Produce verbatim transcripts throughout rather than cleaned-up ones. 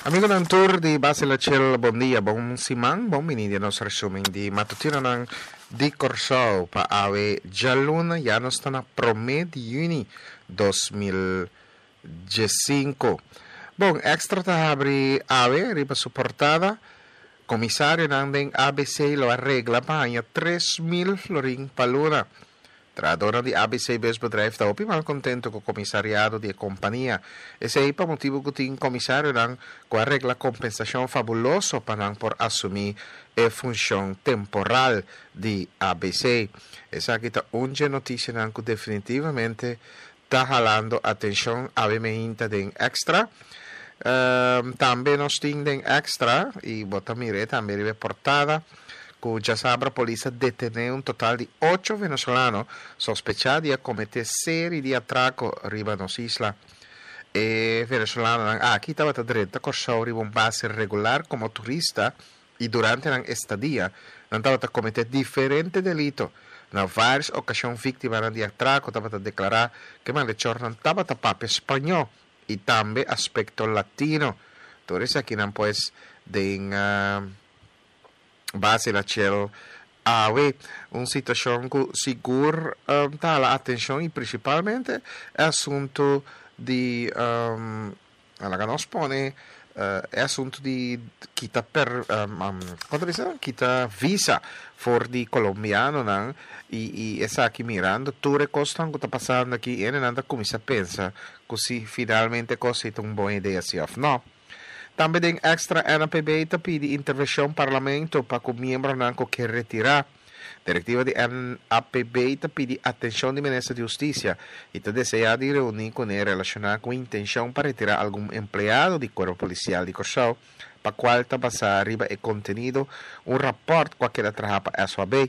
Amigo ng tour di Base La Chill, bom dia, bom simang, bom menino nos resuming di matutino ng di Corso pa awe Jaluna Yanos na Prome di Juni twenty twenty-five. Bom, extra tahabri awe, riba suportada, komisaryo ng ding A B C lo arregla pa niya tres mil florin paluna. Tradora di A B C Besbedrijf ta opi mal contento co comisariado di companhia. E sei pa motivo que tin comissário nang co arregla compensação fabuloso panang por assumir e função temporal di A B C. Esa kita unge notícia nang co definitivamente tá jalando atenção a bemeinta den extra. Um, também nós tem den extra e bota mire também reportada cuja sabra polícia deteneu um total de oito venezolanos sospechados de cometer série de atraco riba nos isla. E venezolano ah, aqui estava direito corso riba um base regular como turista e durante a estadia não estava a cometer diferente delito. Na várias ocasiões vítima de atraco estava a declarar que malhechor não estava a papo espanhol e também aspecto latino. Por isso aqui não pues de uh, base la cielo awe un situação que seguro um, dá a atenção e principalmente é assunto de um, alla que nos pone uh, é assunto de kita per um, um, quando dice kita visa for di colombiano nan e, e essa aqui mirando tutte cose que está passando aqui e nada come si pensa così finalmente così è una buona idea si off no. Também tem extra N P B pede intervenção parlamento para que o membro não que retirar. Diretiva de N P B pede atenção do Ministro de Justiça e te deseja de reunir com ele relacionado com a intenção para retirar algum empregado do corpo policial de Corsau, para qual está passar arriba e contenido um rapport qualquer atrapa a sua B.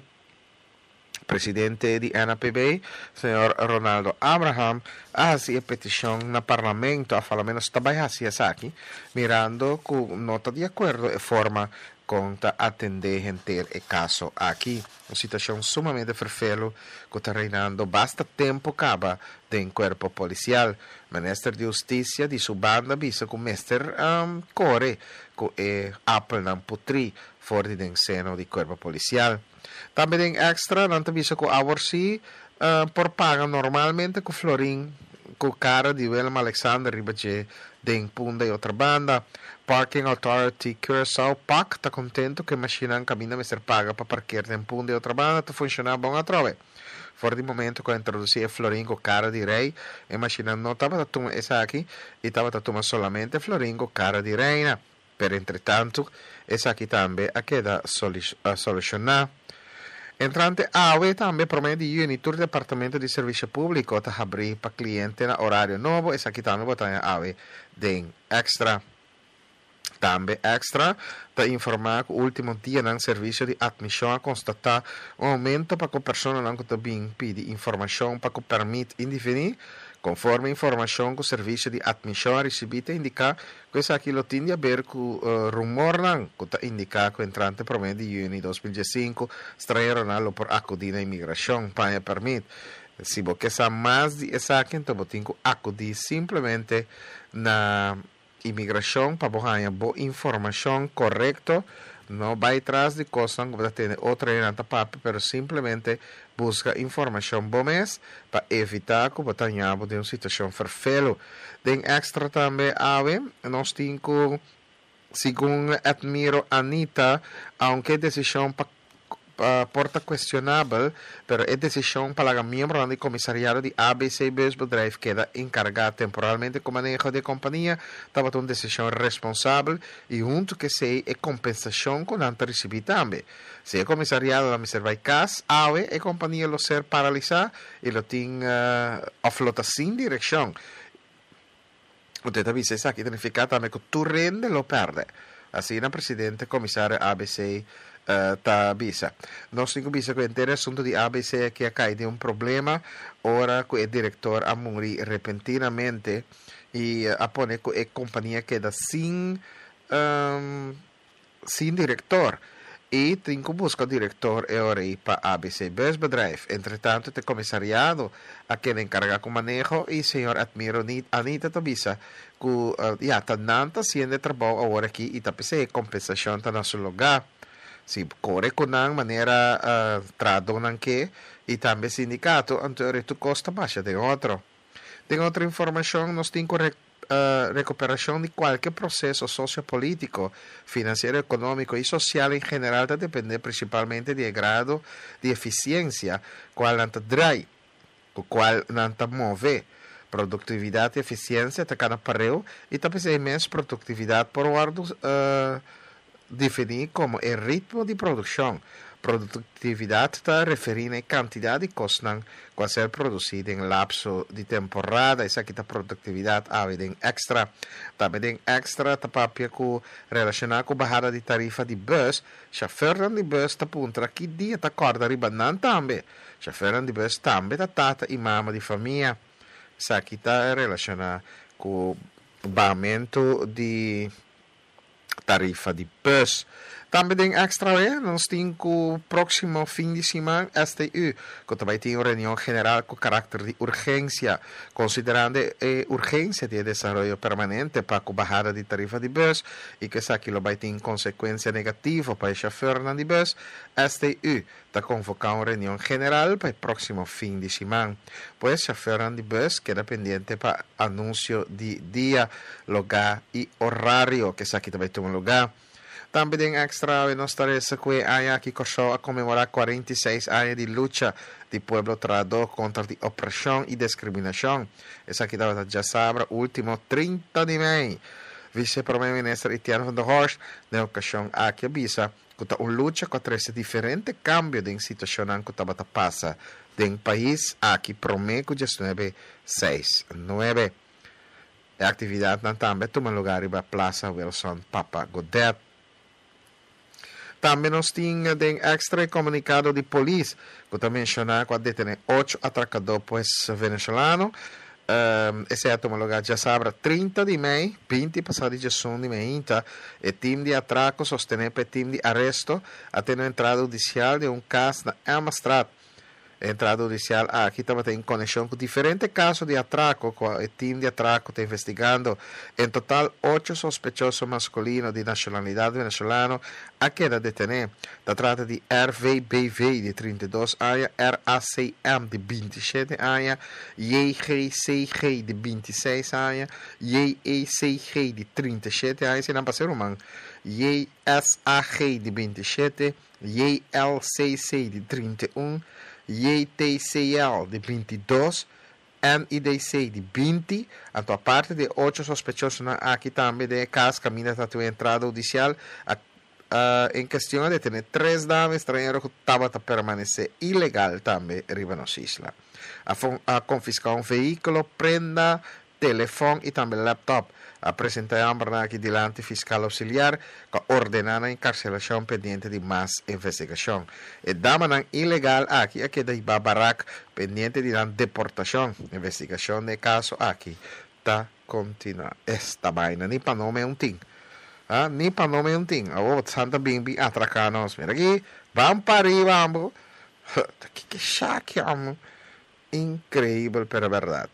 Presidente di N P B, senhor Ronaldo Abraham, hace petição no parlamento a falar menos trabalhar-se aqui, mirando com nota de acordo e forma conta atender gente e caso aqui. Uma situação sumamente ferfelo que está reinando basta tempo acaba do corpo policial. Ministro de Justiça de sua banda visa que o mestre um, core que é Apple não putri fora do seno do corpo policial. Também tem extra, não te avisa que a si uh, por paga normalmente com Florin, com cara de Willem Alexander Ribache, de Punda e outra banda. Parking Authority Curaçao P A C está contento que a máquina caminha a ser paga para parquear de Punda e outra banda, está funcionando bom a trove. Fora de momento que introduzia Florin com cara de rei, a máquina não estava a tomar essa aqui, e estava a tomar somente Florin com cara de reina. Per entretanto, essa aqui também a queda a solucionar. Entrante A W E também promete juni tur Departamento de Serviço Público a abrir para cliente na horário novo. Essa aqui também botar A W E de extra. Também extra para informar que o último dia no serviço de admissão a constatar um aumento para que a pessoa não também pede informação para que permite indefinir conforme a informação que o serviço de admissão recebida indica que isso aqui tem a ver com o uh, rumor não, que indica que o entrante promete de junho de dois mil e cinco estrangeiro não por acudir na imigração para permite. Se você sabe mais de isso aqui, então você tem que acudir simplesmente na imigração para ganhar boa informação correta. Não vai atrás de coisas que você tem outra ainda papo, mas simplesmente busca informação bom mês para evitar que você tenha de uma situação ferfelo. Tem extra também, ave, nós temos, segundo admiro Anita, aunque decisão para Uh, porta questionável, pero é decisão para o membro do comissariado de A B C Besbedrijf queda encarregado temporalmente com o manejo da companhia, estava uma decisão responsável e junto que sei é compensação que não recebi também. Se o comissariado da mister vai cas, a W E a companhia lo ser paralisar e lo tem uh, a flota sem direção. Você também se sabe que significa também que tu rende lo perde. Assim, o presidente commissario A B C Uh, ta bisa. Nós temos bisa que o inteiro assunto de A B C que cai de um problema, ora que o diretor a morrer repentinamente e uh, a pone que a companhia queda sem um, sem diretor e tem que buscar diretor e orei para A B C Busbedrijf. Entretanto, o comissariado a quem encarga com manejo e senhor Admiro Anita Tobisa que uh, ya tananta siendo trabalho agora aqui e tapese compensação tá no seu lugar. Si corre com nang maneira uh, trado nang que e também sindicato anterior tu costa baixa de outro. Tem outra informação, nós temos uh, recuperação de qualquer processo sociopolítico, financeiro, econômico e social em geral está depende principalmente do grado de eficiência qual anta drai, o qual anta move. Produtividade e eficiência está cada pareu e também é mais produtividade por guardo uh, definir como o ritmo de produção. Produtividade está referindo a quantidade de coisas que a ser produzida em lapso de temporada. Essa aqui está produtividade a em extra. Também em extra está papia com relacionado com bajada de tarifa de bus. Chauffeur de bus está punta que dia está corda ribanan também. Chauffeur de bus também está tata e mama de família. Essa aqui está relacionada com o pagamento de tarifa de bus. Também tem extra, eh? Nós temos o próximo fim de semana, S T U, que também tem uma reunião general com caráter de urgência, considerando a urgência de desenvolvimento permanente para a bajada de tarifa de bus e que isso aqui vai ter consequência negativa para o chauffeur de bus. S T U está convocando uma reunião general para o próximo fim de semana. Pois o chauffeur de bus queda pendiente para anúncio de dia, lugar e horário, que isso aqui também tem um lugar. Também tem extra e nós teremos que há aqui a comemorar quarenta e seis anos de luta do povo trador contra a opressão e discriminação. Essa aqui estava já sabe, último trinta de maio. Vice-primeiro-ministro Etienne van der Horst, na ocasião aqui avisa que está uma luta contra esse diferente cambio de situação que estava passando no país aqui promete dezenove seis nove. A atividade também toma lugar na Praça Wilson Papa Godet. Também nós tínhamos um extra comunicado de polícia, que também mencionou que detém oito atracadores venezuelanos. Um, esse é o lugar já sabe, trinta de maio, vinte passado de junho de maio, o time de atraco sostém o time de arresto até a entrada judicial de um caso na Amstrad. A entrada judicial aqui também tem conexão com diferentes casos de atraco, que o time de atraco está investigando. Em total, oito sospechosos masculinos de nacionalidade venezuelana a queda detener. Se trata de R V B V de trinta e dois anos, R A C M de vinte e sete anos, J G C G de vinte e seis anos, J E C G de trinta e sete anos, e não passa romano, J S A G de vinte e sete, J L C C de trinta e um, J T C L de vinte e dois, N I D C de vinte, a tua parte de oito sospechosos aqui também de caso caminha a tua entrada judicial a, a, em questão de ter três damas estrangeiros que estavam a permanecer ilegal também riba nos isla. A, a confiscar um veículo, prenda, telefone e também laptop. Apresentamos aqui diante fiscal auxiliar que ordena a encarcelação pendiente de mais investigação. E dama ilegal aqui, aqui da Ibabarak pendiente de deportação. Investigação de caso aqui está continua. Esta vaina nem para nome um ting. Ah, nem para nome um ting. Oh, Santa Bimbi atracanos. Mira aqui, vamos para arriba, vamos. Que que chaque, amo. Increíble, pero verdade.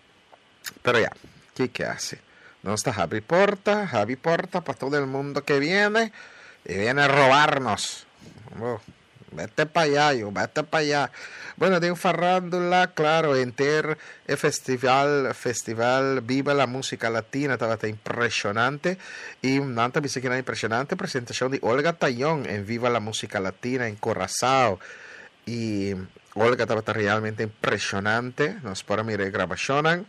Pero ya, ¿qué que hace? No está Javi Porta, Javi Porta para todo el mundo que viene y viene a robarnos. Oh, vete para allá, yo, vete para allá. Bueno, de un farándula, claro, enter el festival, festival Viva la Música Latina, estaba impresionante. Y nanta dice que era impresionante presentación de Olga Tayón en Viva la Música Latina en Curazao. Y Olga estaba realmente impresionante. Nos para mirar grabación.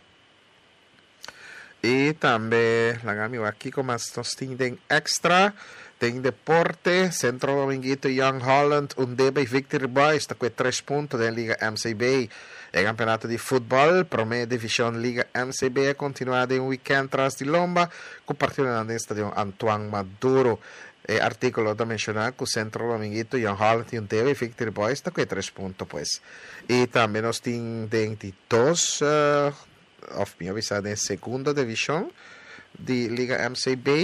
E também, lagami aqui como nós temos extra, tem deporte, Centro Dominguito Young Holland, Undebe e Victory Boys, está com três pontos da Liga M C B. E campeonato de futebol, primeira divisão Liga M C B, continuado em um weekend tras de Lomba, com partida no estádio Antoine Maduro. E artículo da mencionar que o Centro Dominguito Young Holland e Undebe e Victory Boys está com três pontos, pues. E também nós temos dois... Uh, of minha visão em segunda divisão de Liga M C B,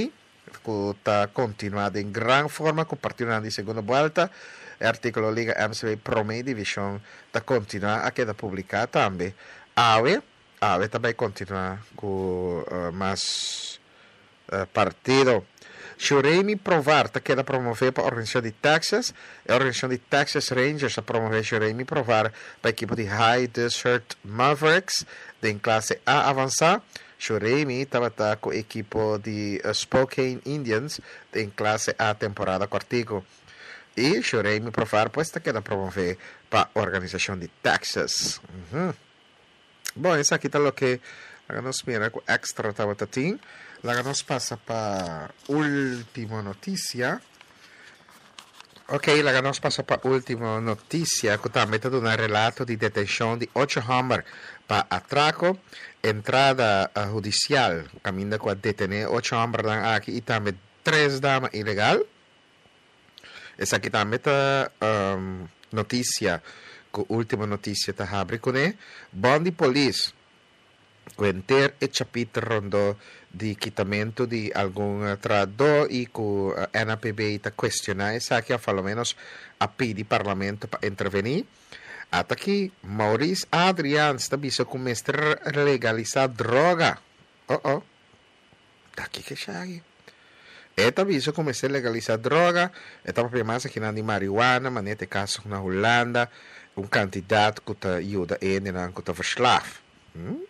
que está continuando em grande forma com partindo na segunda volta. O artículo Liga M C B Promé Division está continuando a quedar publicado também. AVE, AVE também continua com uh, mais uh, partido. Shuremi Provar está queda promover para a organização de Texas. A organização de Texas Rangers a promover Shuremi Provar para a equipe de High Desert Mavericks em classe A avançar. Shuremi estava com a equipe de uh, Spokane Indians em classe A temporada cortico. E Shuremi Provar pues está queda promover para a organização de Texas. Uhum. Bom, isso aqui está o que nos mira com extra tabatatim. Lá nos passa para a última notícia. Ok, lá nos passa para a última notícia, que também está dando um relato de detenção de oito homens para atraco, entrada uh, judicial, caminho com a detener oito homens aqui e também três damas ilegal. Essa aqui também está um, notícia, que a última notícia está abrindo com ele. Bondi Police, Quenter e chapiter rondo de quitamento de algum trabalhador e que o N A P B está questionando isso aqui, pelo menos a pedir parlamento para intervenir. Até aqui, Maurice Adrian está dizendo que o mestre legalizar droga. Oh, oh. Daqui que chega. Está dizendo que o mestre legalizar droga. Está mais aqui na de marihuana, mas neste caso na Holanda, um candidato que está ajuda ele, que está verslaafd. Hmm?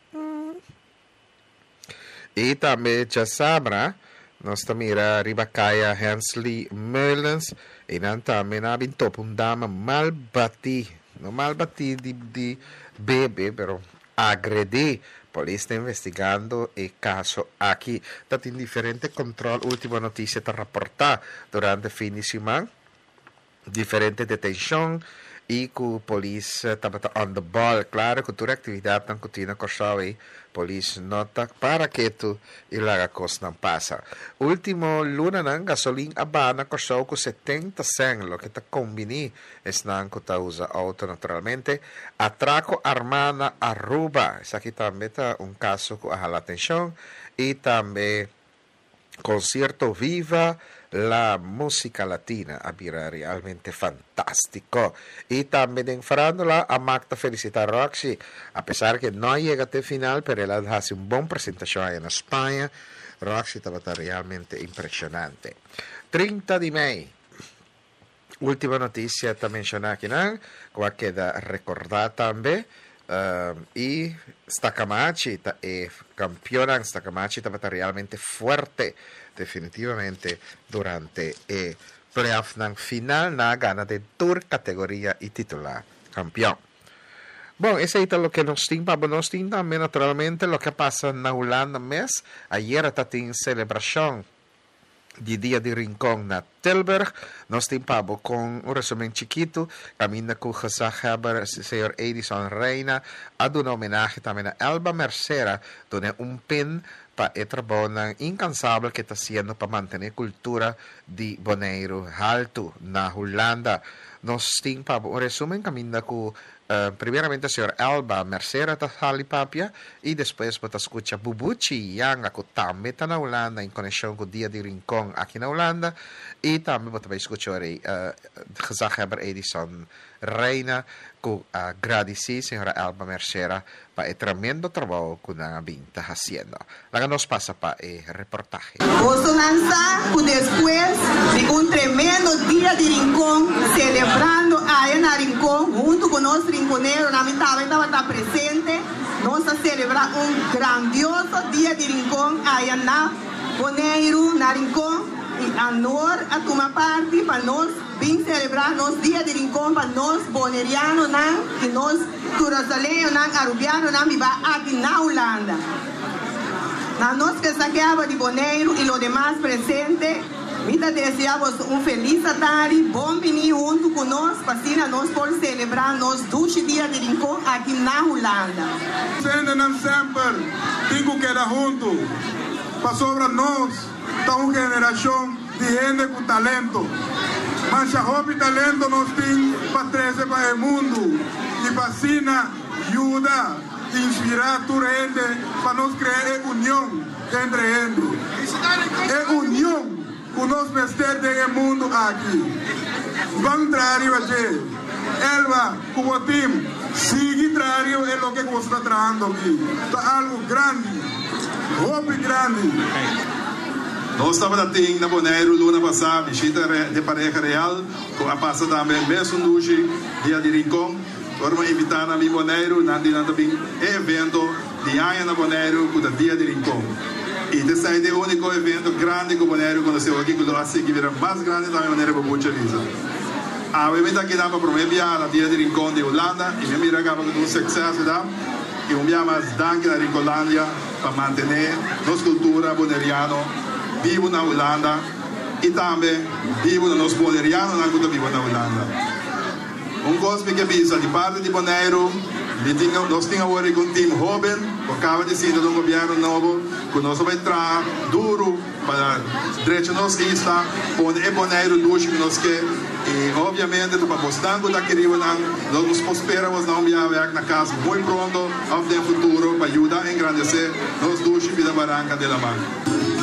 E também já sabra, nós também Ribacaya Hensley Merlins, e nós também nabin top um dama mal bati, não mal bati de, de bebê, pero agredi. Polícia está investigando o caso aqui. Está em diferente controle. Última notícia está reportada durante o fim de semana. Diferente detenção. E que a polícia estava on the ball. Claro que toda a atividade está contínua com a polícia nota para que tu e a coisa não passa. Último luna ng gasolina abana com com setenta cents, lo que está combini es nang que está usa auto naturalmente. Atraco armada Aruba. Essa aqui também está um caso que a atenção. E também concierto viva la música latina había realmente fantástico. Y también en farándula a Magda felicitar a Roxy, a pesar que no llega hasta el final, pero él hace una buena presentación en España. Roxy estaba realmente impresionante. treinta de mayo, última noticia está mencionada aquí, ¿no? Que queda recordada también. Uh, y Stacamachi eh, campeona Stacamachi estaba realmente fuerte definitivamente durante el playoff final na gana de tour categoría y titular campeón. Bueno, ese es lo que nos tiene, nos tiene también naturalmente lo que pasa en Holanda mes. Ayer está en celebración de Dia de Rincón na Tilburg. Nos timpamos con un resumen chiquito. Camina con gezagheber, señor Edison Reina, a un homenaje también a Elba Mercera, donde un pin para el trabajo incansable que está haciendo para mantener cultura de Bonaire alto na Holanda. Nos timpamos un resumen. Camina con Uh, primeramente el señor Elba Mercera Talipapia y después vamos a escuchar Bubuchi yang ako también está en Holanda en conexión con Dia de Rincón aquí en Holanda y también vamos a escuchar uh, gezagheber Edison Reina que agradece señora Elba Mercera para el tremendo trabajo que la está haciendo. La que nos pasa para el reportaje. Vamos lanzar después de un tremendo Dia de Rincón celebrando allá en Rincón junto con nuestro rinconero, la mitad estaba presente. Vamos a celebrar un grandioso Dia de Rincón allá en Bonaire, na Rincón. E honor a tomar parte para nós vir celebrar nosso Dia de Rincón para nós bonerianos e nós turazaleiros, arubianos, aqui na Holanda. Na nós que saqueava de Bonaire e os demais presentes, ainda desejamos um feliz tarde, bom venir junto com nós, para assim nós podemos celebrar nosso doze Dia de Rincón aqui na Holanda. Sendo não sempre, tenho que ir junto, para sobre nós. Uma geração de gente com talento. Mas a hobby talento nos tem para trazer para o mundo. E para assim ajuda, inspirar a gente para nós criar união entre eles. É união. nos vestir del mundo aquí. Van trario allí. Elba, como team, sigue trario es lo que vos está trabajando aquí. Está algo grande, hope grande. Nós estávamos na Bonaire luna passada, visita de pareja real, com a passa também mesmo hoje, dia de Rincón. Vamos invitar na Bonaire, na também evento de ano na Bonaire, com o dia de Rincón. E esse é o único evento grande que o Bonaire conheceu aqui, que nós assim que virá mais grande da maneira para muita visa. A evento aqui dá para promover a dia de Rincón de Holanda, e minha mira acaba com um sucesso da. E um dia mais danke na Rincolândia para manter nossa cultura boneriana. Vivo na Holanda e também vivo na nosso boneriano na cultura vivo na Holanda. Um coisa que avisa de parte de Bonaire, nós temos agora com um time jovem, que acaba de ser um governo novo, que nós vamos entrar duro para direito nossa lista, onde é Bonaire duas que nós queremos. E obviamente, para mostrar que queremos, nós nos prosperamos na Umbia, na casa muito pronto, ao futuro, para ajudar a engrandecer nós duas vida barranca de la mano.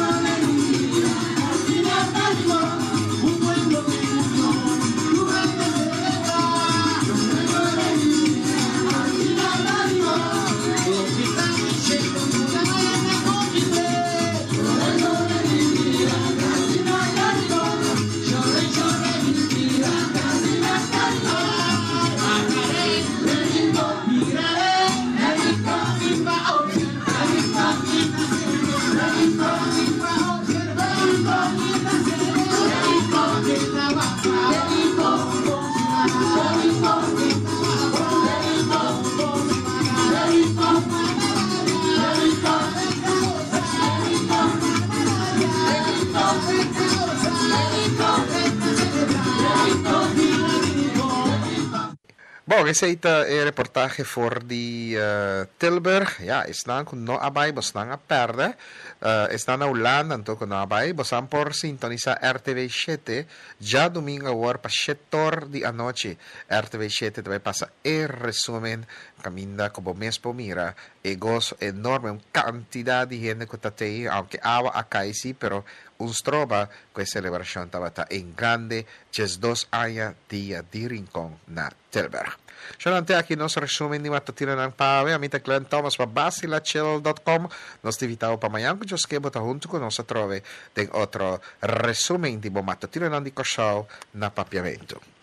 Bom, esse aí tá, é reportagem for de uh, Tilburg. Ja, estão com no abay, estão a perder. Uh, estão na Holanda, então com no abay. Estão por sintonizar R T V sete. Já domingo, agora, para setor de anoche. R T V sete vai passar o resumen. Caminda como mês por mira. E gozo enorme, uma quantidade de gente que está aí, aunque agua acá sí, pero uns trova que a celebração estava em grande, just dos anos dia de Rincón na Tilburg. Solamente aqui nosso resumen de matutina ng Pawe. Amita Glenn Thomas para basilachel dot com. Nos invitamos para amanhã, que Diyos que bota junto con nosotros. Tem outro resumen de matutina ng Di Corsao na papiamento.